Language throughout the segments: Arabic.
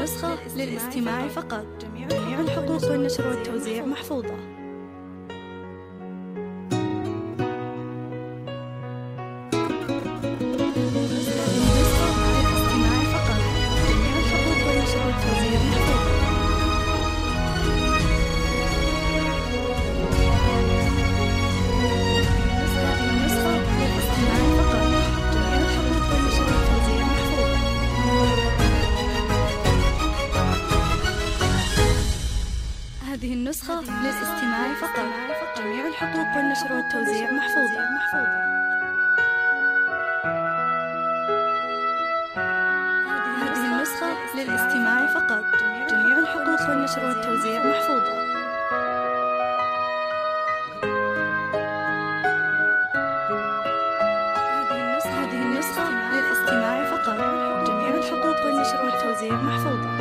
النسخة للاستماع فقط. جميع الحقوق والنشر والتوزيع محفوظة. هذه النسخة للاستماع فقط. جميع الحقوق والنشر والتوزيع محفوظة. هذه النسخة للاستماع فقط. جميع الحقوق والنشر والتوزيع محفوظة. هذه النسخة للاستماع فقط. جميع الحقوق والنشر والتوزيع محفوظة.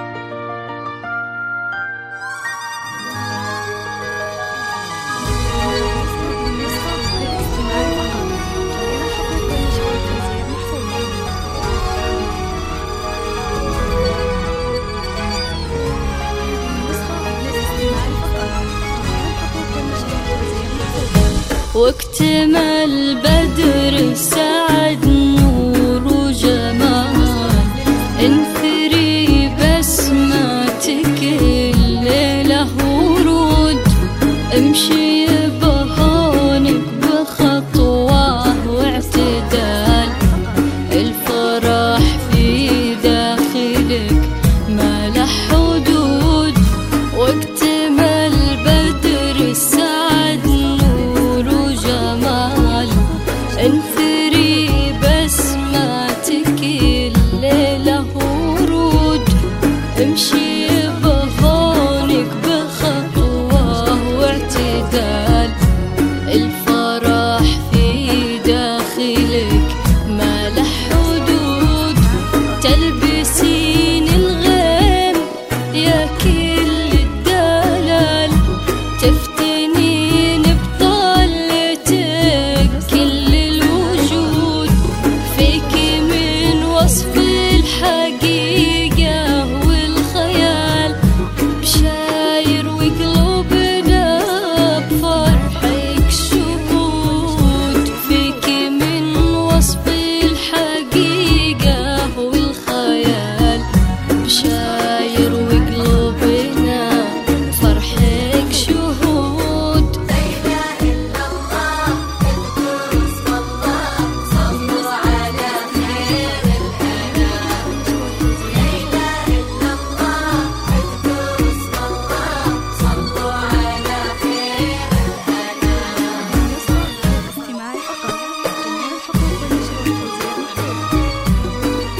واكتمل بدر السعد نور وجمال، انثري بسماتك الليلة ورود، امشي بهونك بخطوة واعتدال، الفرح في داخلك ما له حدود. واكتمل بدر السعد انثري بسماتك الليلة ورود، امشي بهونك بخطوة واعتدال، الفرح في داخلك ما له حدود. تلبسين الغيم يا كل الدلال، تفتنين بطلتك كل الوجود، فيك من وصف الحقيقة والخيال، بشاير وقلوبنا بفرحك شهود، فيك من وصف الحقيقة والخيال، بشاير وقلوبنا فرحك شهود. لا إله إلا الله اذكروا اسم الله، صلوا على خير الأنام. لا إله إلا الله اذكروا اسم الله، صلوا على خير الأنام. الاستماع فقط. جميع الحقوق والنشر والتوزيع محفوظة.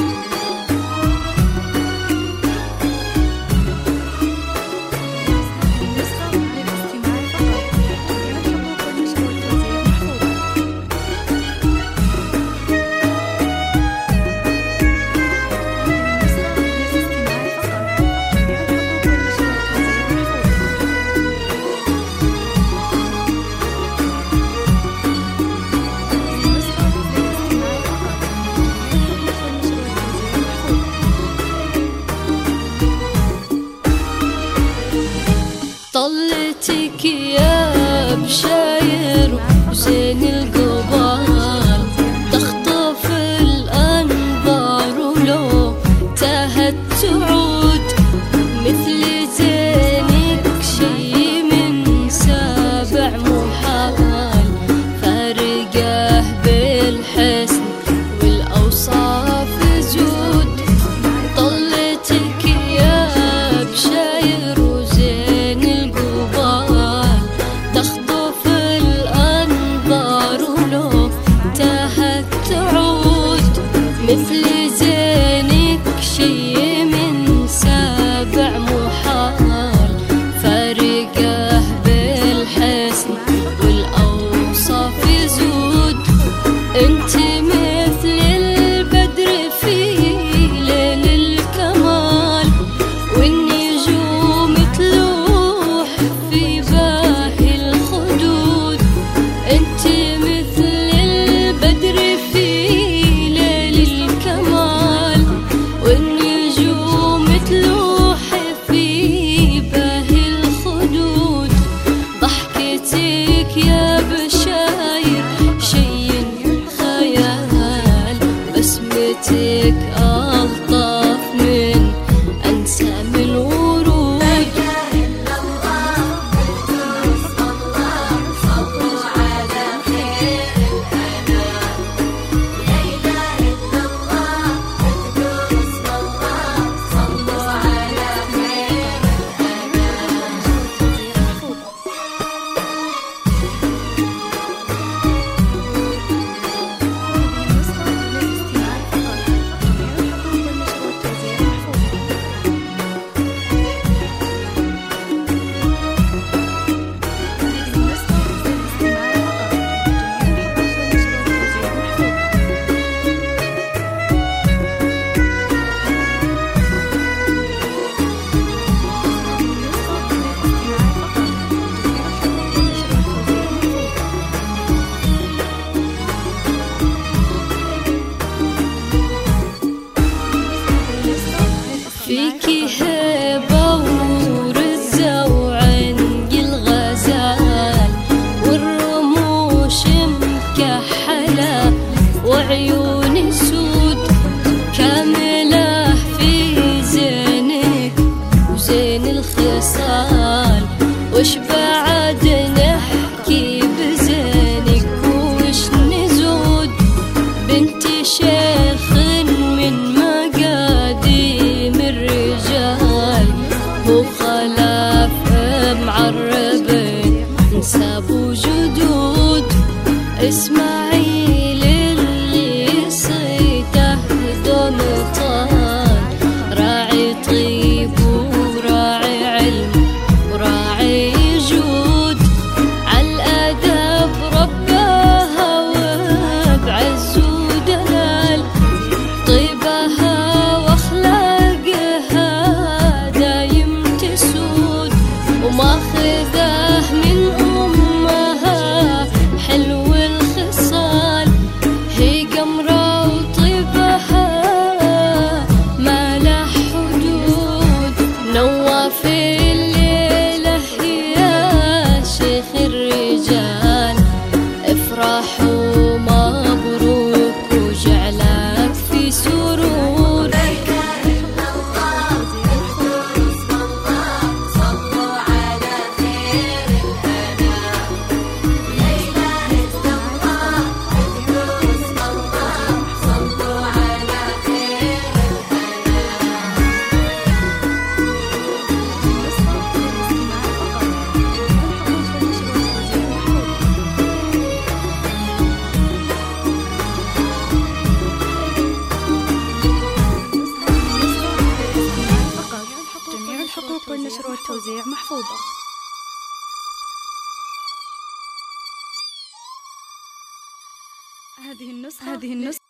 طلتك يا بشاير وزين القبال، تخطف الأنظار ولو تاهت تعود، مثل زينك شي من سابع محال، فارقه بالحسن والأوصاف زود. طلتك يا بشاير وزين القبال، تخطف الأنظار ولو تاهت تعود، مثل زينك شي من سابع محال، فارقه بالحسن والأوصاف زود. انت مثل البدر في ليل الكمال، والنجوم تلوح في باهي الخدود، انت مثل البدر في ليل الكمال، عيوني سود، كاملة في زينك وزين الخصال، وش بعد نحكي بزينك وش نزود، بنت شيخ من مقاديم الرجال، مو خلاف معربين نساب وجدود، اسماعيل اللي صيته دون طال، راعي طيب وراعي علم وراعي جود، عالأدب رباها وبعز ودلال، طيبها واخلاقها دايم تسود، وماخذه من امها حلو الخصال، هي قمرة وطيبها ما له حدود، نواف الليلة يا شيخ الرجال، افرح ومبروك وجعلك في سرور. جميع الحقوق والنشر والتوزيع محفوظة. هذه النسخة